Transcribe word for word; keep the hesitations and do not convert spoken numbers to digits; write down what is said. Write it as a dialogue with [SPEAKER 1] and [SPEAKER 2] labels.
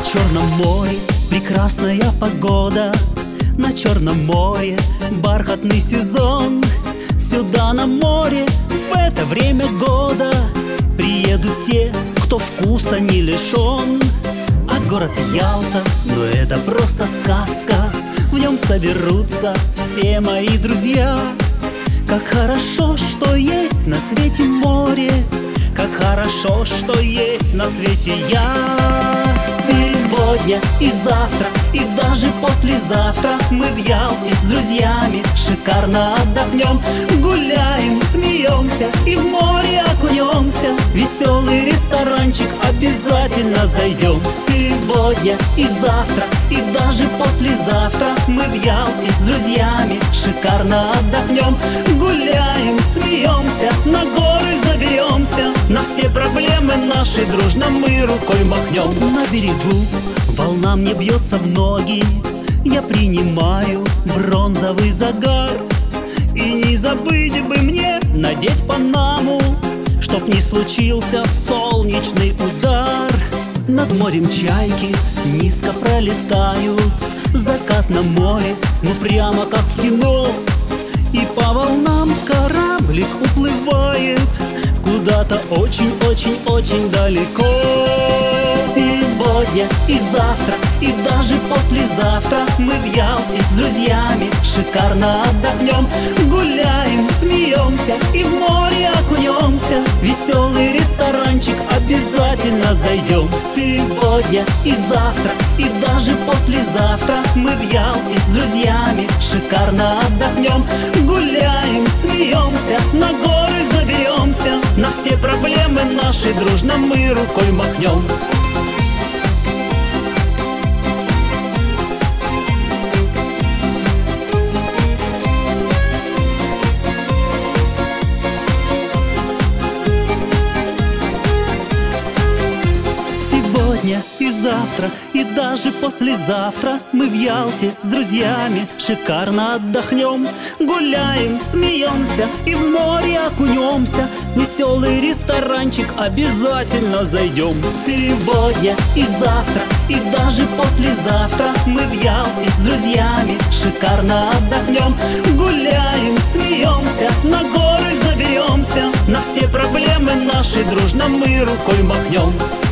[SPEAKER 1] Черном море прекрасная погода, на Черном море бархатный сезон. Сюда на море в это время года приедут те, кто вкуса не лишен. А город Ялта, ну это просто сказка, в нем соберутся все мои друзья. Как хорошо, что есть на свете море, как хорошо, что есть на свете я. Сегодня и завтра, и даже послезавтра мы в Ялте с друзьями шикарно отдохнем. Гуляем, смеемся и в море окунемся. Веселый ресторанчик обязательно зайдем. Сегодня и завтра, и даже послезавтра мы в Ялте с друзьями шикарно отдохнем. Гуляем, смеемся, на горы заберемся. На все проблемы наши дружно мы рукой махнем. На берегу волна мне бьется в ноги, я принимаю бронзовый загар. И не забыть бы мне надеть панаму, чтоб не случился солнечный удар. Над морем чайки низко пролетают, закат на море, ну прямо как в кино. И по волнам кораблик уплывает куда-то очень-очень-очень далеко. Сегодня и завтра, и даже послезавтра мы в Ялте с друзьями шикарно отдохнем. Гуляем, смеемся и в море окунемся. Веселый ресторанчик обязательно зайдем. Сегодня и завтра, и даже послезавтра мы в Ялте с друзьями шикарно отдохнем. Гуляем, смеемся, на горы заберемся. На все проблемы наши дружно мы рукой махнем. Сегодня и завтра, и даже послезавтра мы в Ялте с друзьями шикарно отдохнем. Гуляем, смеемся и в море окунемся. Веселый ресторанчик обязательно зайдем. Сегодня и завтра, и даже послезавтра мы в Ялте с друзьями шикарно отдохнем. Гуляем, смеемся, на горы заберемся. На все проблемы наши дружно мы рукой махнем.